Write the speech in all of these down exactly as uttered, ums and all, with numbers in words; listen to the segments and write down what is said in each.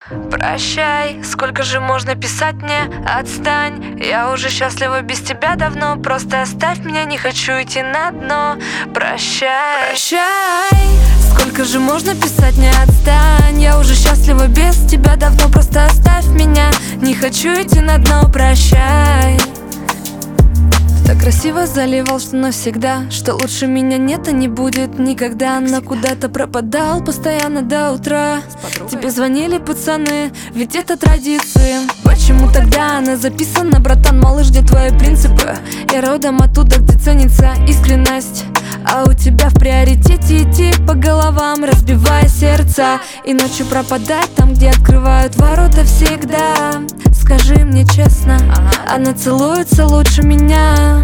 Прощай, сколько же можно писать мне? Отстань, я уже счастлива без тебя давно. Просто оставь меня, не хочу идти на дно. Прощай, прощай, сколько же можно писать мне? Отстань, я уже счастлива без тебя давно. Просто оставь меня, не хочу идти на дно. Прощай. Так красиво заливал, что навсегда, что лучше меня нет и не будет никогда. Но куда-то пропадал постоянно до утра. Тебе звонили пацаны, ведь это традиции. Почему тогда она записана, братан, малыш, где твои принципы? Я родом оттуда, где ценится искренность, а у тебя в приоритете идти по головам, разбивая сердца, и ночью пропадать там, где открывают ворота всегда. Скажи мне честно, она целуется лучше меня.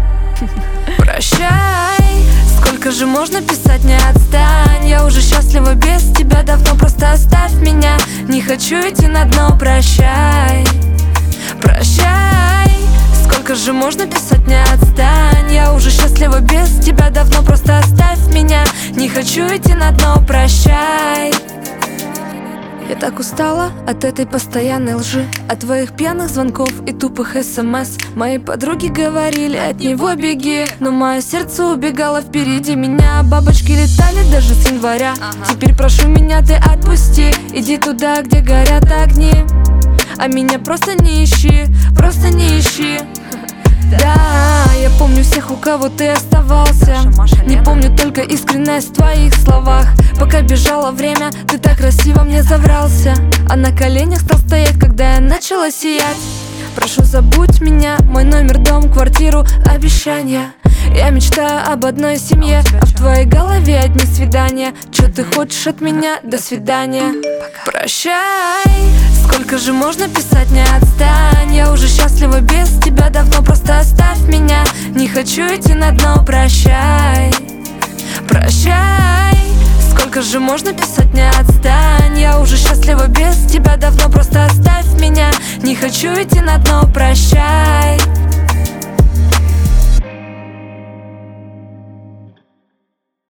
Прощай, сколько же можно писать мне? Отстань, я уже счастлива без тебя давно. Просто оставь меня, не хочу идти на дно. Прощай, прощай, сколько же можно писать мне? Отстань, я уже счастлива без тебя давно. Просто оставь меня, не хочу идти на дно. Прощай. Я так устала от этой постоянной лжи, от твоих пьяных звонков и тупых смс. Мои подруги говорили: от него беги, но мое сердце убегало впереди меня. Бабочки летали даже с января. Теперь прошу меня, ты отпусти, иди туда, где горят огни, а меня просто не ищи, просто не ищи. Да, я помню всех, у кого ты оставался. Не помню только искренность в твоих словах. Пока бежало время, ты так красиво мне заврался, а на коленях стал стоять, когда я начала сиять. Прошу, забудь меня, мой номер, дом, квартиру, обещания. Я мечтаю об одной семье, а в твоей голове одни свидания. Чё ты хочешь от меня? До свидания. Прощай, сколько же можно писать мне? Отстань, я уже счастлива без тебя давно. Просто оставь меня, не хочу идти на дно. Прощай, прощай, сколько же можно писать мне? Отстань, я уже счастлива без тебя давно. Просто оставь меня, не хочу идти на дно. Прощай.